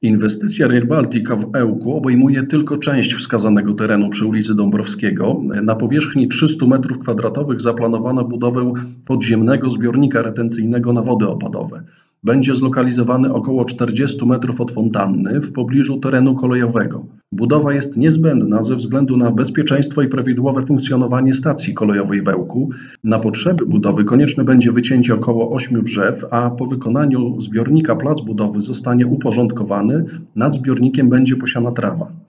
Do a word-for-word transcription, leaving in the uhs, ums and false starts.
Inwestycja Rail Baltica w Ełku obejmuje tylko część wskazanego terenu przy ulicy Dąbrowskiego. Na powierzchni trzystu metrów kwadratowych zaplanowano budowę podziemnego zbiornika retencyjnego na wody opadowe. Będzie zlokalizowany około czterdziestu metrów od fontanny w pobliżu terenu kolejowego. Budowa jest niezbędna ze względu na bezpieczeństwo i prawidłowe funkcjonowanie stacji kolejowej w Ełku. Na potrzeby budowy konieczne będzie wycięcie około ośmiu drzew, a po wykonaniu zbiornika plac budowy zostanie uporządkowany. Nad zbiornikiem będzie posiana trawa.